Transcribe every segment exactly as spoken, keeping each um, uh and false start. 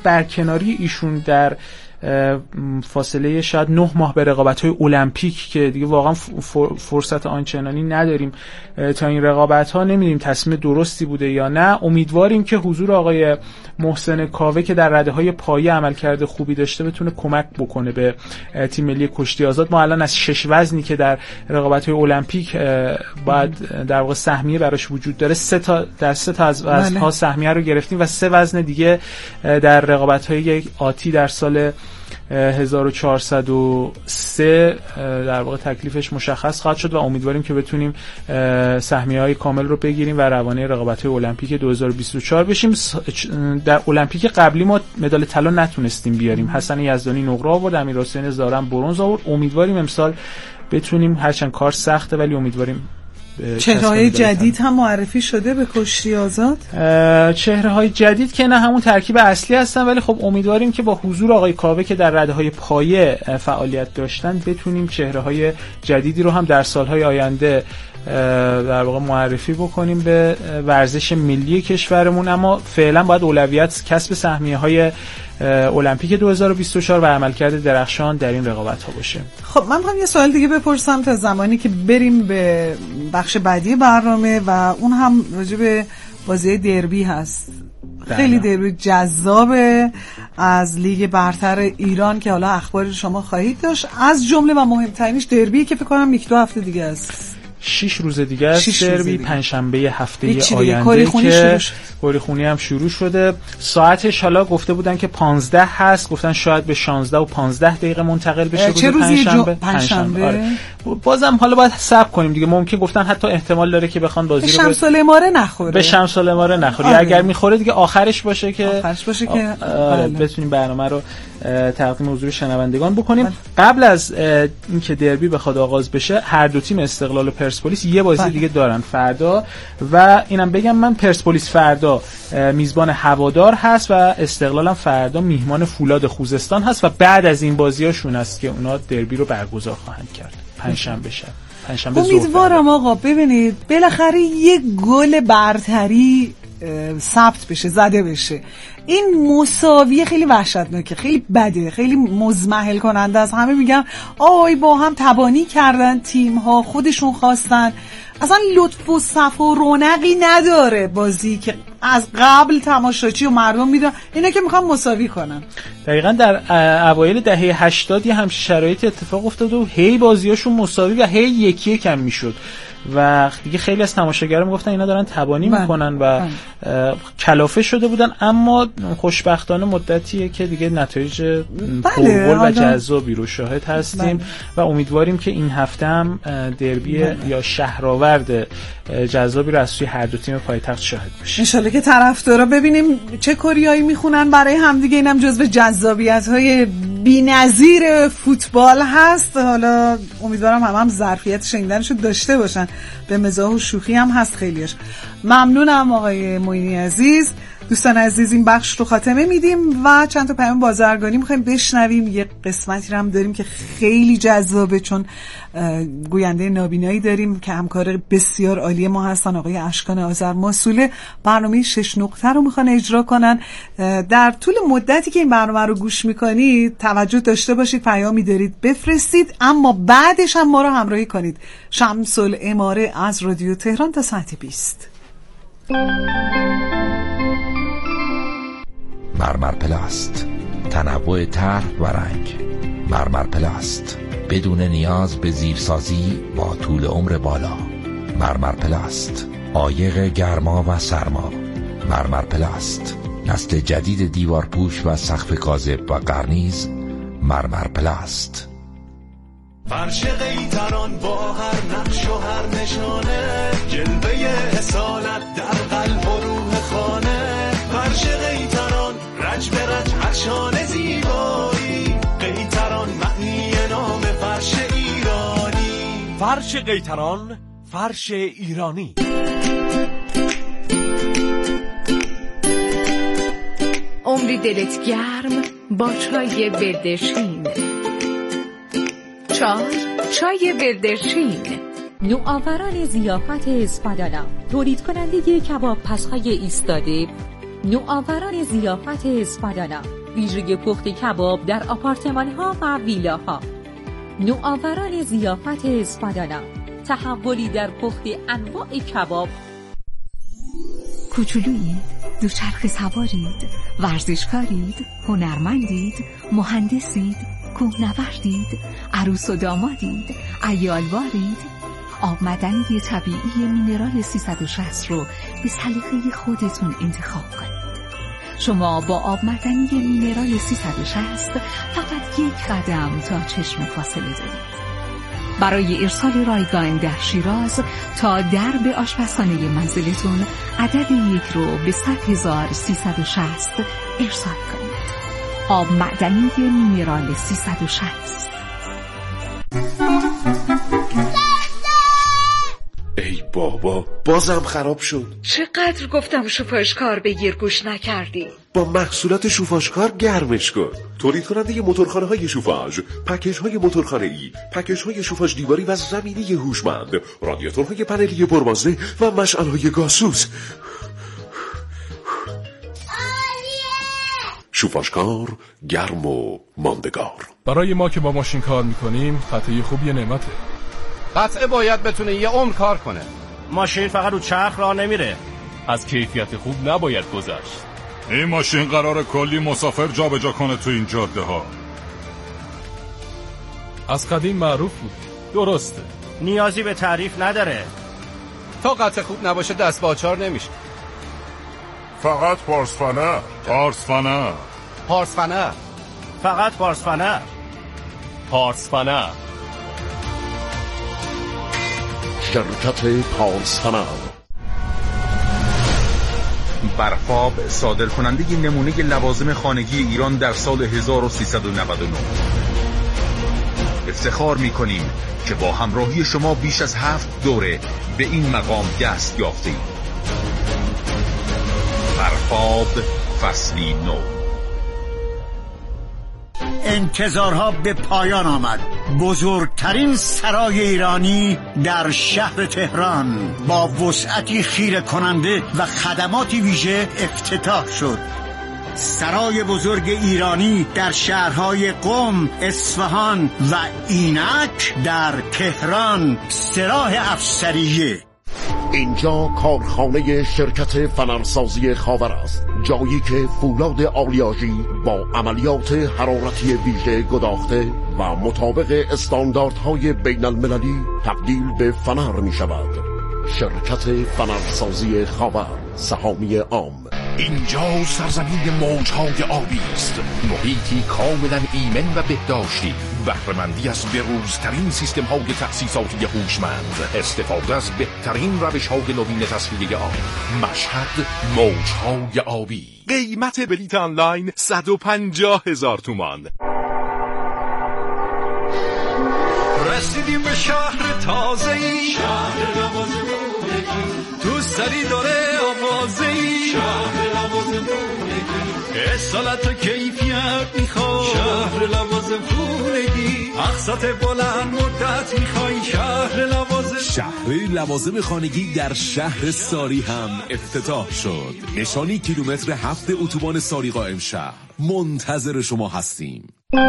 برکناری ایشون در فاصله شاید نه ماه به رقابت‌های المپیک که دیگه واقعا فرصت آنچنانی نداریم تا این رقابت‌ها، نمی‌دونیم تصمیم درستی بوده یا نه. امیدواریم که حضور آقای محسن کاوه که در رده‌های پایه عملکرد خوبی داشته بتونه کمک بکنه به تیم ملی کشتی آزاد. ما الان از شش وزنی که در رقابت‌های المپیک باید در واقع سهمیه براش وجود داره، سه تا در سه تا از وزن‌ها سهمیه رو گرفتیم و سه وزن دیگه در رقابت‌های آتی در سال هزار و چهارصد و سه در واقع تکلیفش مشخص خواهد شد و امیدواریم که بتونیم سهمیه‌های کامل رو بگیریم و روانه رقابت‌های المپیک دو هزار و بیست و چهار بشیم. در المپیک قبلی ما مدال طلا نتونستیم بیاریم. حسن یزدانی نقره آورد، امیرحسین زارم برنز آورد. امیدواریم امسال بتونیم، هرچند کار سخته ولی امیدواریم. چهره‌های جدید هم معرفی شده به کشتی آزاد؟ چهره‌های جدید که نه همون ترکیب اصلی هستن، ولی خب امیدواریم که با حضور آقای کاوه که در رده‌های پایه فعالیت داشتن بتونیم چهره‌های جدیدی رو هم در سال‌های آینده در واقع معرفی بکنیم به ورزش ملی کشورمون. اما فعلا باید اولویت کسب سهمیه‌های المپیک دو هزار و بیست و چهار و عملکرد درخشان در این رقابت‌ها باشه. خب من می‌خوام یه سوال دیگه بپرسم تا زمانی که بریم به بخش بعدی برنامه و اون هم راجع به بازی دربی هست. خیلی دربی جذابه از لیگ برتر ایران که حالا اخبار شما خواهید داشت. از جمله و مهمترینش دربی که فکر کنم یک دو هفته دیگه است. شش روز دیگه است دربی، پنجشنبه هفته آینده که کریخونی هم شروع شده. ساعتش حالا گفته بودن که پانزده هست، گفتن شاید به شانزده و پانزده دقیقه منتقل بشه روز پنجشنبه. پنجشنبه آره. بازم حالا باید صبر کنیم دیگه، ممکن گفتن حتی احتمال داره که بخوان بازی به رو شمس الاماره نخوره. به شمس الاماره نخوره. آره. اگر میخوره دیگه آخرش باشه که آخرش باشه که آره بتونیم برنامه رو تقدیم حضور شنوندگان بکنیم. بله. قبل از اینکه دربی بخواد آغاز بشه، هر دو تیم استقلال و پرسپولیس یه بازی بله. دیگه دارن فردا و اینم بگم من، پرسپولیس فردا میزبان هوادار هست و استقلال هم فردا میهمان فولاد خوزستان هست و بعد از این بازیاشون است که اونا دربی رو برگزار خواهند کرد پنجشنبه شب. پنجشنبه ظهر. امیدوارم آقا ببینید بالاخره یک گل برتری ثبت بشه، زده بشه. این مساوی خیلی وحشتناکه، خیلی بده، خیلی مزمحل کننده است. همه میگن آی با هم تبانی کردن، تیم ها خودشون خواستن. اصلا لطف و صفا و رونقی نداره بازی که از قبل تماشاچی و مردم میدونن اینا که میخوان مساوی کنن. دقیقاً در اوایل دهه هشتاد یه همچین شرایط اتفاق افتاد و هی بازیاشون مساوی و هی یکی یکم میشد و دیگه خیلی از تماشاگران میگفتن اینا دارن تبانی من. میکنن و من. کلافه شده بودن. اما خوشبختانه مدتیه که دیگه نتایج پرگل و جذابی رو شاهد هستیم بله. و امیدواریم که این هفته هم دربی بله. یا شهرآورد جذابی رو از سوی هر دو تیم پایتخت شاهد باشیم. ان شاءالله که طرفدارا ببینیم چه کریایی میخونن برای همدیگه. اینم جزو جذابیت‌های بی‌نظیر فوتبال هست. حالا امیدوارم هم هم ظرفیت شنیدنشو داشته باشن. به مزاح و شوخی هم هست خیلیش. ممنونم آقای معینی عزیز. دوستان عزیز این بخش رو خاتمه میدیم و چند تا پیام بازرگانی میخوایم بشنویم. یه قسمتی رو هم داریم که خیلی جذابه چون گوینده نابینایی داریم که همکار بسیار عالی ما هستن، آقای اشکان آذر ماسوله. برنامه شش نقطه رو میخوان اجرا کنن. در طول مدتی که این برنامه رو گوش میکنید توجه داشته باشید، پیامی دارید بفرستید، اما بعدش هم ما رو همراهی کنید. شمس الاماره از رادیو تهران تا ساعت بیست. مرمر پلاست، تنوع طرح و رنگ. مرمر پلاست، بدون نیاز به زیرسازی با طول عمر بالا. مرمر پلاست، عایق گرما و سرما. مرمر پلاست، نسل جدید دیوارپوش و سقف کاذب و قرنیز. مرمر پلاست. فرش قیتران با هر نقش و هر نشانه، جلوه اصالت در قلب و روح خانه. فرش قیتران رج به رج هرشان زیبایی، قیتران معنی نام فرش ایرانی. فرش قیتران، فرش ایرانی. عمری دلت گرم با چای بلدرشین. چای چای بلدرشین، نوآوران ضیافت اسپادانا، تولید کننده کباب پزهای ایستاده نوآوران ضیافت اسپادانا، ویژگی پخت کباب در آپارتمان‌ها و ویلاها. نوآوران ضیافت اسپادانا، تحولی در پخت انواع کباب. کوچولویید، دوچرخه سوارید، ورزشکارید، هنرمندید، مهندسید، کوهنوردید، عروس و دامادید، عیالوارید. آب معدنی طبیعی مینرال سیصد و شصت رو به سلیقه خودتون انتخاب کنید. شما با آب معدنی مینرال سیصد و شصت فقط یک قدم تا چشم فاصله دارید. برای ارسال رایگان در شیراز تا درب آشپزخانه منزلتون عدد یک رو به صد هزار و سیصد و شصت ارسال کنید. آب معدنی مینرال سیصد و شصت. ای بابا، بازم خراب شد. چقدر گفتم شوفاشکار بگیر گوش نکردی. با محصولات شوفاشکار گرمش کن. تولید کننده موتورخانه های شوفاژ، پکیج های موتورخانه ای، پکیج های شوفاژ دیواری و زمینی هوشمند، رادیاتورهای پنلی پربازه و مشعل های گازسوز. شوفاشکار گرم و ماندگار. برای ما که با ماشین کار میکنیم قطعه خوب یه نعمته. قطعه باید بتونه یه عمر کار کنه. ماشین فقط رو چرخ راه نمیره. از کیفیت خوب نباید گذشت. این ماشین قراره کلی مسافر جابجا کنه تو این جاده ها. از قدیم معروف بود. درسته. نیازی به تعریف نداره. تا قطعه خوب نباشه دست با آچار نمیشه. فقط پارس فنر. پارس فنر. پارس فنر. فقط پارس فنر. پارس فنر. شرکت پارس فنر. برفاب صادر کننده نمونه لوازم خانگی ایران در سال هزار و سیصد و نود و نه. افتخار می‌کنیم که با همراهی شما بیش از هفت دوره به این مقام دست یافته‌ایم. برفاب فصلی نو. انتظارها به پایان آمد. بزرگترین سرای ایرانی در شهر تهران با وسعتی خیره کننده و خدماتی ویژه افتتاح شد. سرای بزرگ ایرانی در شهرهای قم، اصفهان و اینک در تهران، سراح افسریه. اینجا کارخانه شرکت فنرسازی خاور است، جایی که فولاد آلیاژی با عملیات حرارتی ویژه گداخته و مطابق استانداردهای بین المللی تبدیل به فنر می شود. شرکت فنرسازی خاور، سهامی عام. اینجا سرزمین موجهای آبی است، محیطی کاملا ایمن و بهداشتی، بهره‌مندی از بروزترین سیستم های تأسیساتی هوشمند، استفاده از بهترین روش های نوین تصفیه آب. مشهد موجهای آبی. قیمت بلیت آنلاین صد و پنجاه هزار تومان. رسیدیم به شهر تازه‌ای، شهر لوازم تو سری داره آوازه‌ای، شهر لوازم اصالت و کیفیت میخوای، شهر لوازم خونگی، اقساط بلند مدت میخوای، شهر لوازم. شهر لوازم خانگی در شهر ساری هم افتتاح شد. نشانی کیلومتر هفت اتوبان ساری قائم شهر. منتظر شما هستیم.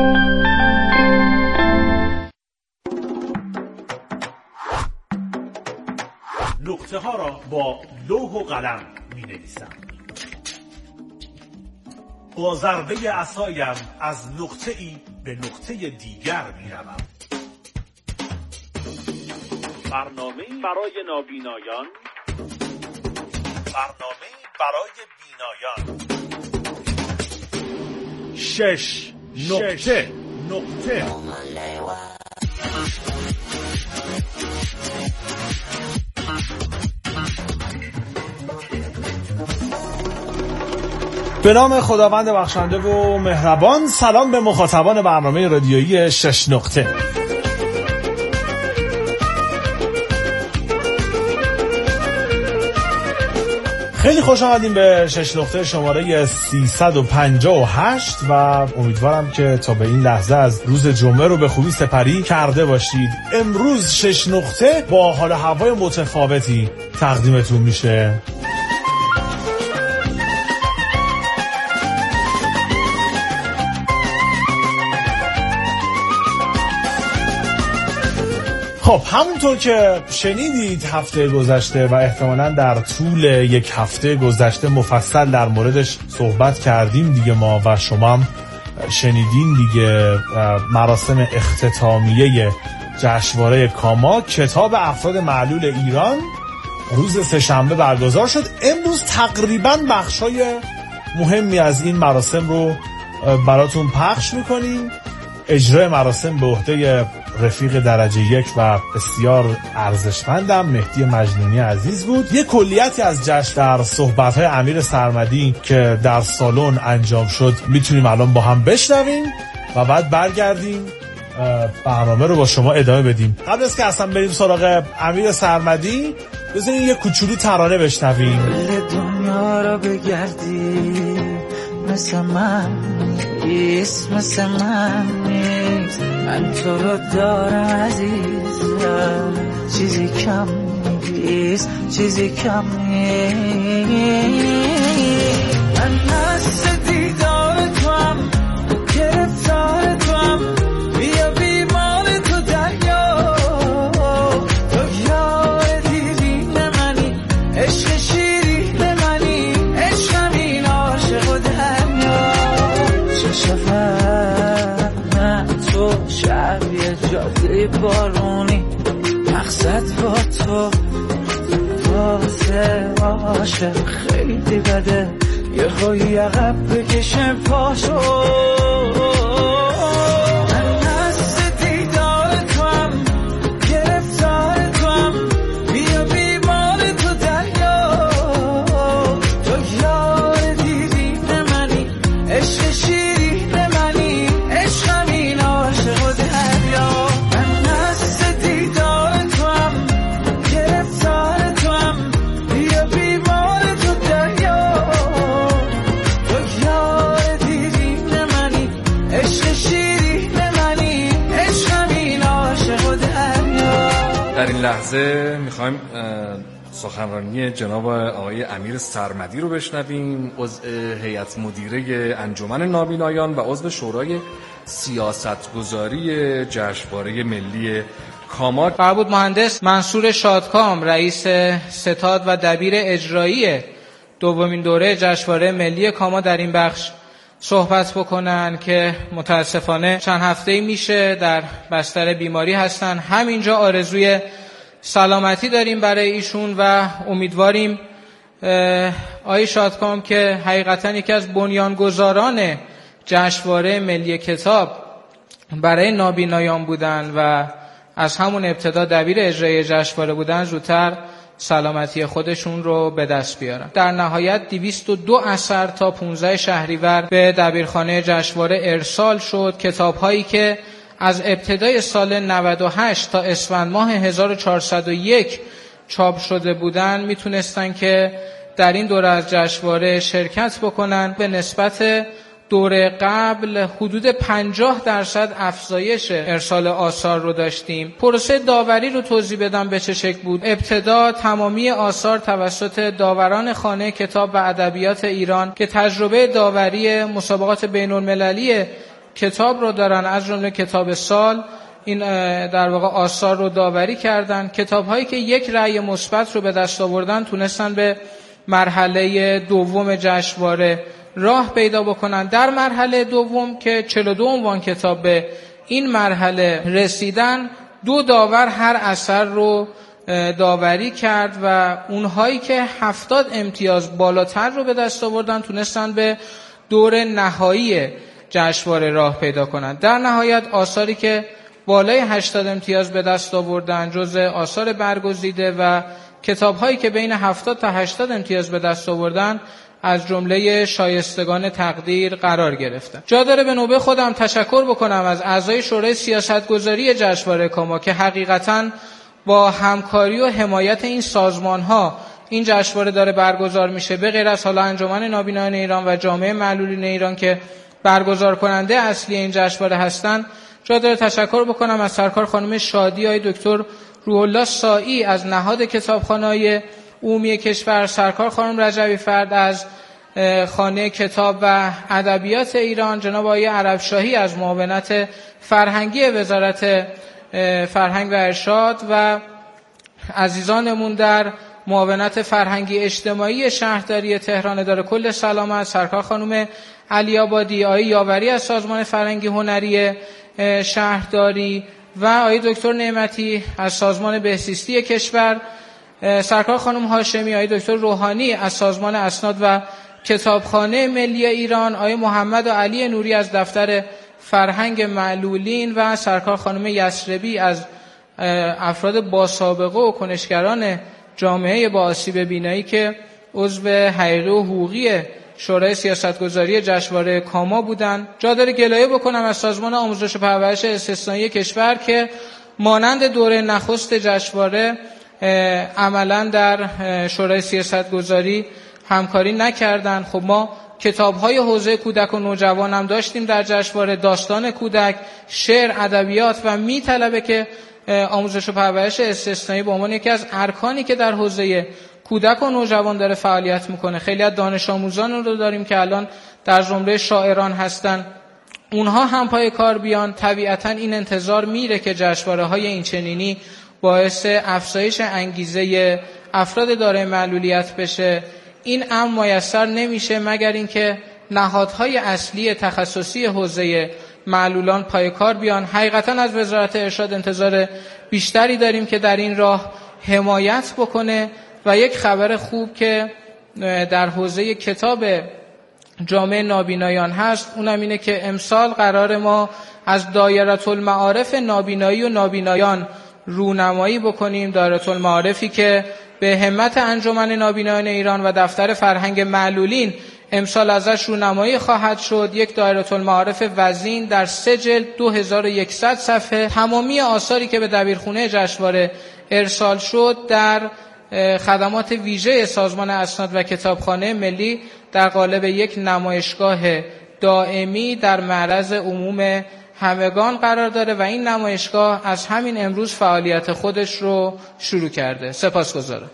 نقطه ها را با لوح و قلم می نویسم. با ضربه عصایم از نقطه ای به نقطه دیگر می روم. برنامه برای نابینایان، برنامه برای بینایان. شش نقطه نقطه به نام خداوند بخشنده و مهربان. سلام به مخاطبان برنامه رادیویی شش نقطه. خیلی خوش آمدیم به شش نقطه شماره سیصد و پنجاه و هشت و امیدوارم که تا به این لحظه از روز جمعه رو به خوبی سپری کرده باشید. امروز شش نقطه با حال هوای متفاوتی تقدیمتون میشه. خب همونطور که شنیدید هفته گذشته و احتمالاً در طول یک هفته گذشته مفصل در موردش صحبت کردیم دیگه ما و شما هم شنیدین دیگه، مراسم اختتامیه جشنواره کاما کتاب افراد معلول ایران روز سه‌شنبه برگزار شد. امروز تقریباً بخشای مهمی از این مراسم رو براتون پخش میکنیم. اجرای مراسم به عهده رفیق درجه یک و بسیار ارزشمندم مهدی مجنونی عزیز بود. یک کلیتی از جشن در صحبت‌های امیر سرمدی که در سالن انجام شد میتونیم الان با هم بشنویم و بعد برگردیم برنامه رو با شما ادامه بدیم. قبل از که اصلا بریم سراغ امیر سرمدی بذارین یه کوچولو ترانه بشنویم. دنیا رو بگردی مثل من نیست، مثل من نیست، من تو رو دارم عزیزم، چیزی کم نیست، چیزی کم نیست. من مثل دیدار تو هم گرفتار تو هم، بیا بیمار تو دریا، تو یار دیرین منی، عشق شیرین منی، عشقم این عاشق و دریا. چه شفر من تو شبیه جاده بارونی، مقصد با تو واسه عاشق خیلی بده، یه خوی عقب بکشم پاشو. من نست دیدار تو هم گرفتار تو هم، بیا بیمار تو دریا، تو یار دیرین منی، عشق شیرین منی، عشقم این عاشق و دریا. من نست دیدار تو هم گرفتار تو هم، بیا بیمار تو دریا، تو یار دیرین منی، عشق شیرین منی، عشقم این عاشق و دریا. در این لحظه میخوایم سخنرانی جناب آقای امیر سرمدی رو بشنویم، عضو هیئت مدیره انجمن نابینایان و عضو شورای سیاستگذاری جشنواره ملی کاما. فربود مهندس منصور شادکام رئیس ستاد و دبیر اجرایی دومین دوره جشنواره ملی کاما در این بخش صحبت بکنن که متاسفانه چند هفته‌ای میشه در بستر بیماری هستن. همینجا آرزوی سلامتی داریم برای ایشون و امیدواریم آقای شادکام که حقیقتا یکی از بنیانگذاران جشنواره ملی کتاب برای نابینایان بودن و از همون ابتدا دبیر اجرایی جشنواره بودن، زودتر سلامتی خودشون رو به دست بیارن. در نهایت دویست و دو اثر تا پانزده شهریور به دبیرخانه جشنواره ارسال شد، کتاب‌هایی که از ابتدای سال نود و هشت تا اسفند ماه هزار و چهارصد و یک چاپ شده بودن میتونستن که در این دوره از جشنواره شرکت بکنن. به نسبت دوره قبل حدود پنجاه درصد افزایش ارسال آثار رو داشتیم. پروسه داوری رو توضیح بدم به چه شکل بود. ابتدا تمامی آثار توسط داوران خانه کتاب و ادبیات ایران که تجربه داوری مسابقات بین‌المللی کتاب رو دارن، از جمله کتاب سال، این در واقع آثار رو داوری کردن. کتاب هایی که یک رأی مثبت رو به دست آوردن تونستن به مرحله دوم جشنواره راه پیدا بکنن. در مرحله دوم که چهل و دو عنوان کتاب به این مرحله رسیدن، دو داور هر اثر رو داوری کرد و اونهایی که هفتاد امتیاز بالاتر رو به دست آوردن تونستن به دور نهایی جشنواره راه پیدا کنند. در نهایت آثاری که بالای هشتاد امتیاز به دست آوردن جزء آثار برگزیده و کتاب‌هایی که بین هفتاد تا هشتاد امتیاز به دست آوردن از جمله شایستگان تقدیر قرار گرفتن. جا داره به نوبه خودم تشکر بکنم از اعضای شورای سیاستگذاری جشنواره کاما که حقیقتاً با همکاری و حمایت این سازمان‌ها این جشنواره داره برگزار میشه، به غیر از حالا انجمن نابینایان ایران و جامعه معلولین ایران که برگزار کننده اصلی این جشنواره هستن. جا داره تشکر بکنم از سرکار خانم شادی، آقای دکتر روح الله سائی از نهاد کتابخانه‌های عمومی کشور، سرکار خانم رجبی فرد از خانه کتاب و ادبیات ایران، جناب آقای عربشاهی از معاونت فرهنگی وزارت فرهنگ و ارشاد و عزیزانمون در معاونت فرهنگی اجتماعی شهرداری تهران اداره کل سلامت، سرکار خانم علی آبادی، آقای یاوری از سازمان فرهنگی هنری شهرداری و آقای دکتر نعمتی از سازمان بهزیستی کشور، سرکار خانم هاشمی، آقای دکتر روحانی از سازمان اسناد و کتابخانه ملی ایران، آقای محمد و علی نوری از دفتر فرهنگ معلولین و سرکار خانم یسربی از افراد با سابقه و کنشگران جامعه با آسیب بینایی که عضو حقیقی و حقوقی شورای سیاستگذاری جشنواره کاما بودن. جا داره گلایه بکنم از سازمان آموزش و پرورش استثنایی کشور که مانند دوره نخست جشنواره عملا در شورای سیاستگذاری همکاری نکردن. خب ما کتاب‌های حوزه کودک و نوجوان هم داشتیم در جشنواره، داستان کودک، شعر، ادبیات و میطلبه که آموزش و پرورش استثنایی به عنوان یکی از ارکانی که در حوزه کودک و نوجوان داره فعالیت میکنه. خیلی از دانش آموزان رو داریم که الان در زمره شاعران هستن، اونها هم پای کار بیان. طبیعتا این انتظار میره که جشنواره های این چنینی باعث افزایش انگیزه افراد دارای معلولیت بشه. این امر میسر نمیشه مگر اینکه نهادهای اصلی تخصصی حوزه معلولان پای کار بیان. حقیقتا از وزارت ارشاد انتظار بیشتری داریم که در این راه حمایت بکنه و یک خبر خوب که در حوزه کتاب جامعه نابینایان هست اونم اینه که امسال قرار ما از دایره المعارف نابینایی و نابینایان رونمایی بکنیم. دایره المعارفی که به همت انجمن نابینایان ایران و دفتر فرهنگ معلولین امسال ازش رونمایی خواهد شد. یک دایره المعارف وزین در سه جلد دو هزار و یکصد صفحه، تمامی آثاری که به دبیرخونه جشنواره ارسال شد در خدمات ویژه سازمان اسناد و کتابخانه ملی در قالب یک نمایشگاه دائمی در معرض عموم همگان قرار داره و این نمایشگاه از همین امروز فعالیت خودش رو شروع کرده. سپاسگزارم.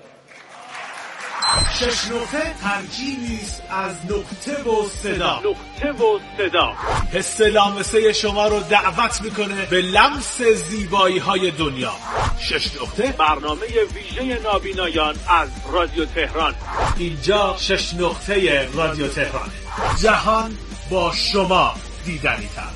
شش نقطه ترکیبی است از نقطه و صدا. نقطه و صدا حس لامسه شما رو دعوت میکنه به لمس زیبایی های دنیا. شش نقطه برنامه ویژه نابینایان از رادیو تهران. اینجا شش نقطه رادیو تهران. جهان با شما دیدنی تر.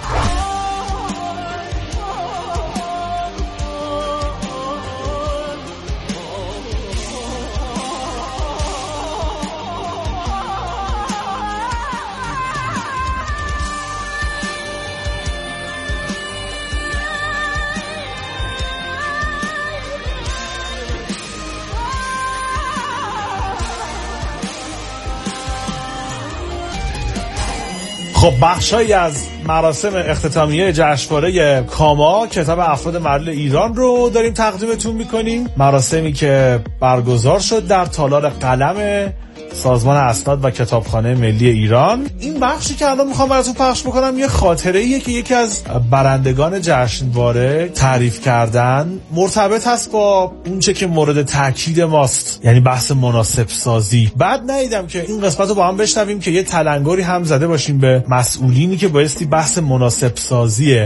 خب بخشایی از مراسم اختتامیه جشنواره کاما کتاب افراد معلول ایران رو داریم تقدیمتون میکنیم. مراسمی که برگزار شد در تالار قلم سازمان اسناد و کتابخانه ملی ایران. این بخشی که الان میخوام براتون پخش بکنم یه خاطره ایه که یکی از برندگان جشنواره تعریف کردن، مرتبط هست با اونچه که مورد تاکید ماست، یعنی بحث مناسب سازی. بعد ندیدم که این قسمت رو با هم بشنویم که یه تلنگری هم زده باشیم به مسئولینی که بایستی بحث مناسب سازی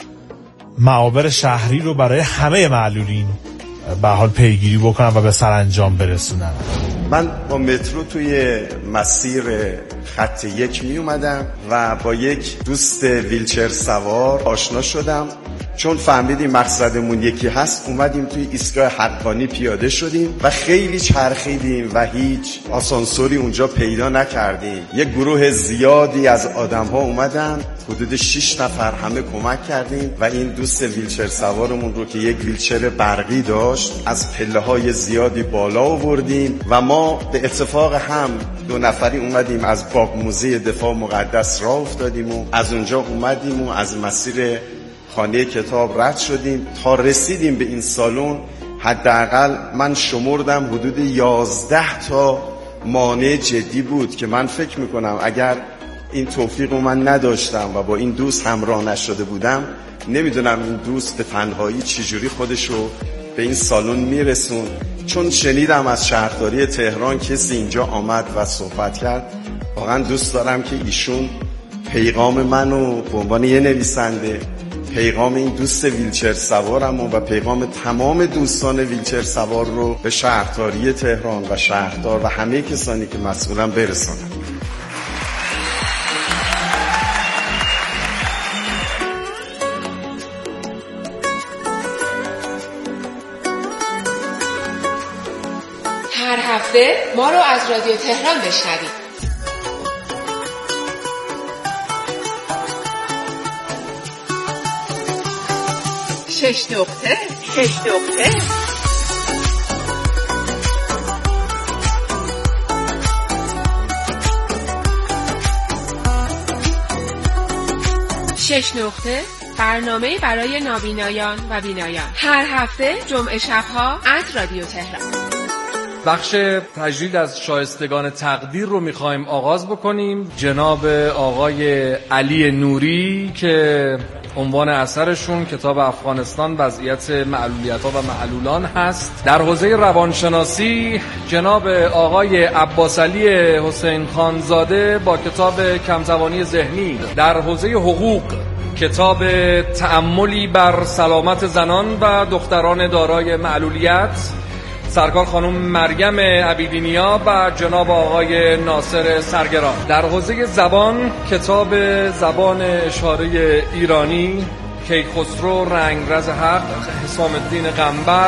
معابر شهری رو برای همه معلولین به حال پیگیری بکنن و به سرانجام برسونن. من با مترو توی مسیر خط یک می اومدم و با یک دوست ویلچر سوار آشنا شدم. چون فهمیدیم مقصدمون یکی هست اومدیم توی ایستگاه حقانی پیاده شدیم و خیلی چرخیدیم و هیچ آسانسوری اونجا پیدا نکردیم. یک گروه زیادی از آدم ها اومدن، حدود شش نفر، همه کمک کردیم و این دوست ویلچر سوارمون رو که یک ویلچر برقی داشت از پله های زیادی بالا آوردیم و ما به اتفاق هم دو نفری اومدیم از باغ موزه دفاع مقدس راه افتادیم و از اونجا اومدیم و از مسیر خانه کتاب رد شدیم تا رسیدیم به این سالن. حداقل من شمردم حدود یازده تا مانع جدی بود که من فکر میکنم اگر این توفیق رو من نداشتم و با این دوست همراه نشده بودم نمیدونم این دوست به تنهایی چجوری خودش رو به این سالن میرسون. چون شنیدم از شهرداری تهران کسی اینجا آمد و صحبت کرد، واقعا دوست دارم که ایشون پیغام منو به عنوان یه نویسنده، پیغام این دوست ویلچر سوارم و پیغام تمام دوستان ویلچر سوار رو به شهرداری تهران و شهردار و همه کسانی که مسئولن برسانم. هر هفته ما رو از رادیو تهران بشنوید. شش نقطه شش نقطه شش نقطه برنامه برای نابینایان و بینایان، هر هفته جمعه شبها از رادیو تهران. بخش تجلیل از شایستگان تقدیر رو میخوایم آغاز بکنیم. جناب آقای علی نوری که عنوان اثرشون کتاب افغانستان وضعیت معلولیت‌ها و معلولان هست. در حوزه روانشناسی جناب آقای عباس علی حسین خانزاده با کتاب کمتوانی ذهنی. در حوزه حقوق کتاب تأملی بر سلامت زنان و دختران دارای معلولیت، سرکار خانم مریم عبیدینیا و جناب آقای ناصر سرگران. در حوزه زبان کتاب زبان اشاره ایرانی، کیخسرو رنگرز حق، حسام الدین قنبر،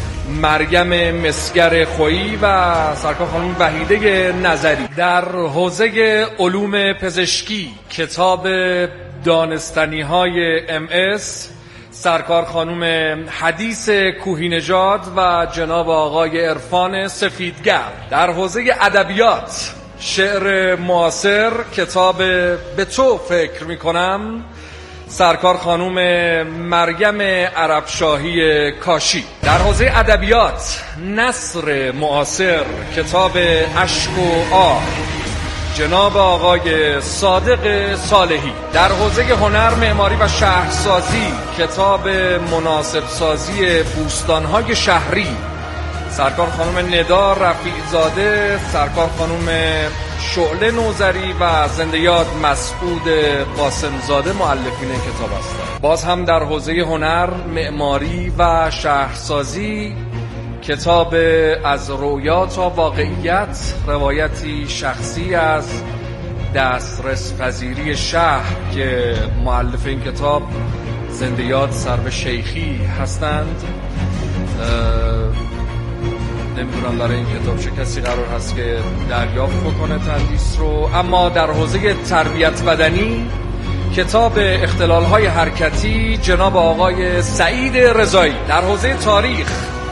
مریم مسگر خویی و سرکار خانم وحیده نظری. در حوزه علوم پزشکی کتاب دانستنی های ام اس، سرکار خانم حدیث کوهی نژاد و جناب آقای عرفان سفیدگر. در حوزه ادبیات شعر معاصر کتاب به تو فکر میکنم، سرکار خانم مریم عربشاهی کاشی. در حوزه ادبیات نثر معاصر کتاب اشک و آه، جناب آقای صادق صالحی. در حوزه هنر، معماری و شهرسازی کتاب مناسب سازی بوستان‌های شهری، سرکار خانم ندا رفیع‌زاده، سرکار خانم شعله نوذری و زنده یاد مسعود قاسمزاده مؤلفین کتاب هستند. باز هم در حوزه هنر، معماری و شهرسازی کتاب از رویا تا واقعیت، روایتی شخصی از دسترس پذیری شهر که مؤلف این کتاب زنده یاد سرو شیخی هستند. نمیدونم برای این کتاب چه کسی قرار هست که دریافت بکنه تندیس رو. اما در حوزه تربیت بدنی کتاب اختلال‌های حرکتی جناب آقای سعید رضایی. در حوزه تاریخ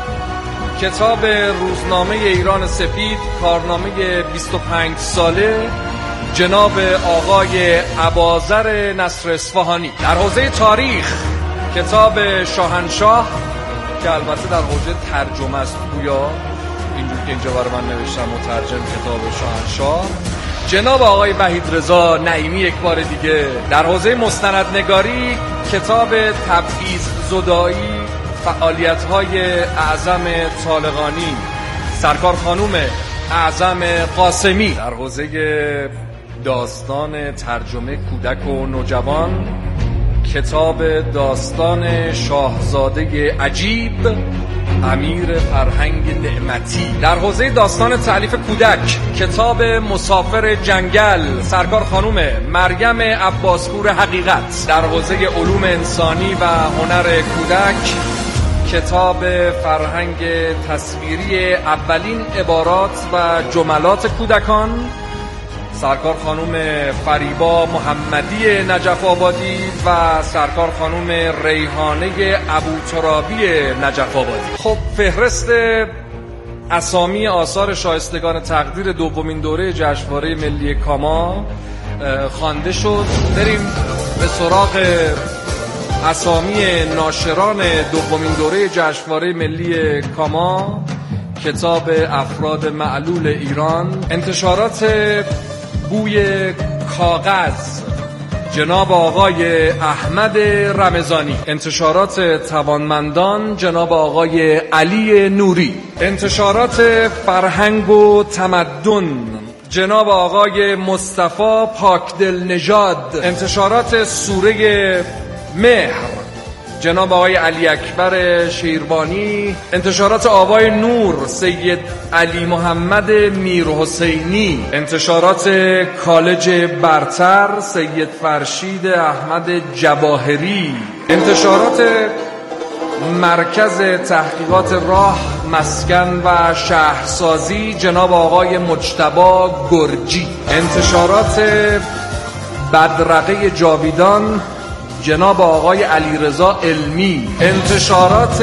کتاب روزنامه ایران سپید، کارنامه بیست و پنج ساله جناب آقای اباذر نصر اصفهانی. در حوزه تاریخ کتاب شاهنشاه که البته در حوزه ترجمه است، گویا اینجور که اینجا برای من نوشتم مترجم کتاب شاهنشاه جناب آقای وحید رضا نعیمی یک بار دیگه. در حوزه مستندنگاری کتاب تبعیض زدایی، فعالیت‌های اعظم طالقانی، سرکار خانوم اعظم قاسمی. در حوزه داستان ترجمه کودک و نوجوان کتاب داستان شاهزاده عجیب امیر فرهنگ نعمتی. در حوزه داستان تألیف کودک کتاب مسافر جنگل، سرکار خانوم مریم عباسپور حقیقت. در حوزه علوم انسانی و هنر کودک کتاب فرهنگ تصویری اولین عبارات و جملات کودکان، سرکار خانوم فریبا محمدی نجف آبادی و سرکار خانوم ریحانه ابوترابی نجف آبادی. خب فهرست اسامی آثار شایستگان تقدیر دومین دوره جشنواره ملی کاما خوانده شد. بریم به سراغ اسامی ناشران دومین دوره جشنواره ملی کاما، کتاب افراد معلول ایران، انتشارات بوی کاغذ جناب آقای احمد رمضانی، انتشارات توانمندان جناب آقای علی نوری، انتشارات فرهنگ و تمدن جناب آقای مصطفی پاکدل نژاد، انتشارات سوره مهر جناب آقای علی اکبر شیروانی، انتشارات آوای نور سید علی محمد میرحسینی، انتشارات کالج برتر سید فرشید احمد جواهری، انتشارات مرکز تحقیقات راه مسکن و شهرسازی جناب آقای مجتبی گرجی، انتشارات بدرقه جاویدان جناب آقای علیرضا علمی، انتشارات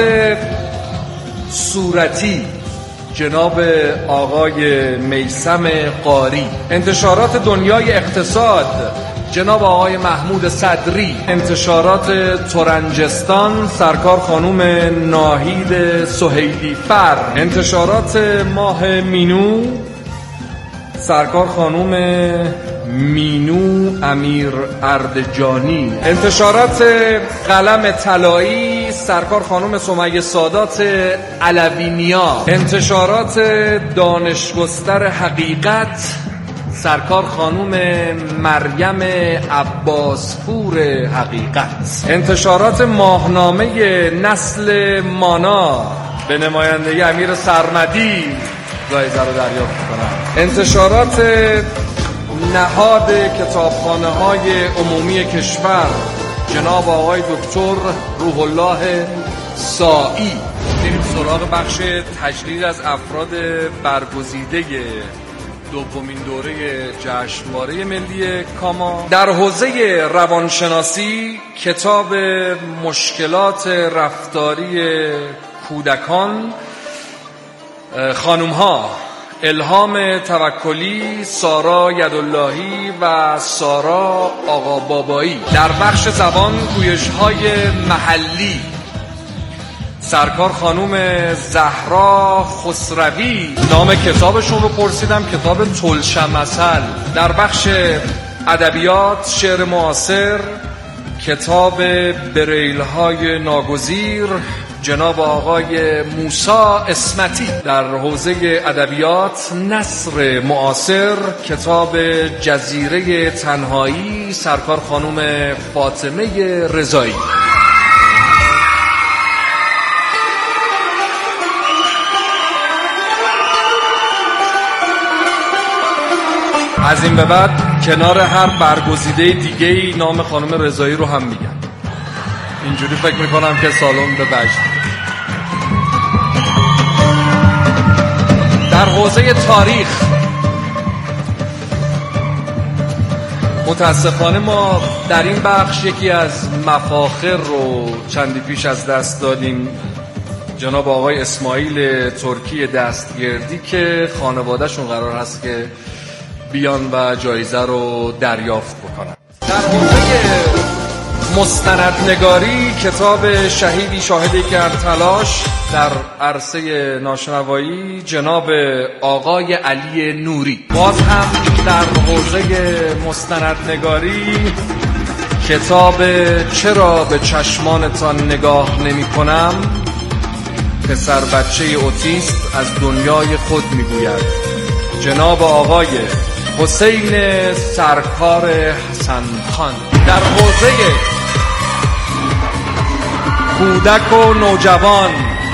صورتی جناب آقای میثم قاری، انتشارات دنیای اقتصاد جناب آقای محمود صدری، انتشارات ترنجستان سرکار خانوم ناهید سهیلی فر، انتشارات ماه مینو سرکار خانوم مینو امیر اردجانی، انتشارات قلم طلایی سرکار خانم سمیه سادات علوینیا، انتشارات دانشگستر حقیقت سرکار خانوم مریم عباسپور حقیقت، انتشارات ماهنامه نسل مانا به نمایندگی امیر سرمدی جایزه رو دریافت کنم، انتشارات نهاد کتابخانه های عمومی کشور جناب آقای دکتر روح الله سائی. میریم سراغ بخش تجلیل از افراد برگزیده دومین دوره جشنواره ملی کاما. در حوزه روانشناسی کتاب مشکلات رفتاری کودکان خانم ها الهام توکلی، سارا یداللهی و سارا آقا بابایی. در بخش زبان گویش‌های محلی سرکار خانوم زهرا خسروی. نام کتابشون رو پرسیدم، کتاب طلشم‌مثل. در بخش ادبیات شعر معاصر کتاب بریل‌های ناگزیر جناب آقای موسی اسمتی. در حوزه ادبیات نثر معاصر کتاب جزیره تنهایی سرکار خانوم فاطمه رضایی. از این به بعد کنار هر برگزیده دیگه‌ای نام خانم رضایی رو هم میگم. اینجوری فکر میکنم که سالن به وجد. در حوزه تاریخ متاسفانه ما در این بخش یکی از مفاخر رو چندی پیش از دست دادیم، جناب آقای اسماعیل ترکی دستگردی که خانوادهشون قرار هست که بیان و جایزه رو دریافت بکنن. در حوزه مستندنگاری کتاب شهیدی شاهدی کرد تلاش در عرصه ناشنوایی جناب آقای علی نوری. باز هم در حوزه مستندنگاری کتاب چرا به چشمانتان نگاه نمی کنم پسر بچه اوتیست از دنیای خود می گوید جناب آقای حسین سرکار حسن خان. در حوزه کودک و نوجوان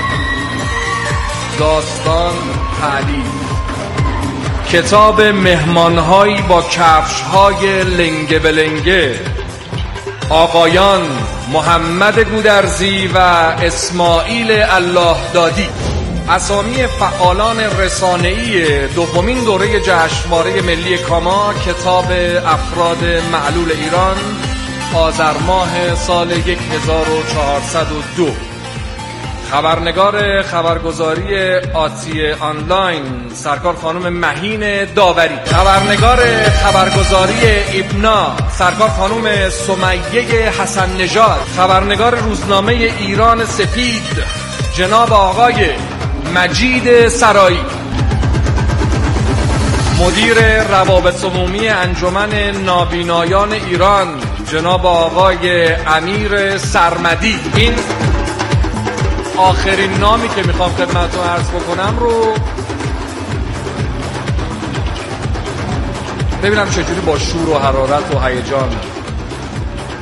داستان تعلیم کتاب مهمانهایی با کفشهای لنگه به لنگه آقایان محمد گودرزی و اسماعیل الله دادی. اسامی فعالان رسانه‌ای دومین دوره جشنواره ملی کاما کتاب افراد معلول ایران آذر ماه سال هزار و چهارصد و دو. خبرنگار خبرگزاری آتی آنلاین سرکار خانم مهین داوری. خبرنگار خبرگزاری ایبنا سرکار خانم سمیه حسن نژاد. خبرنگار روزنامه ایران سپید جناب آقای مجید سرایی. مدیر روابط عمومی انجمن نابینایان ایران جناب آقای امیر سرمدی. این آخرین نامی که میخوام خدمتتون عرض بکنم رو ببینم چجوری با شور و حرارت و هیجان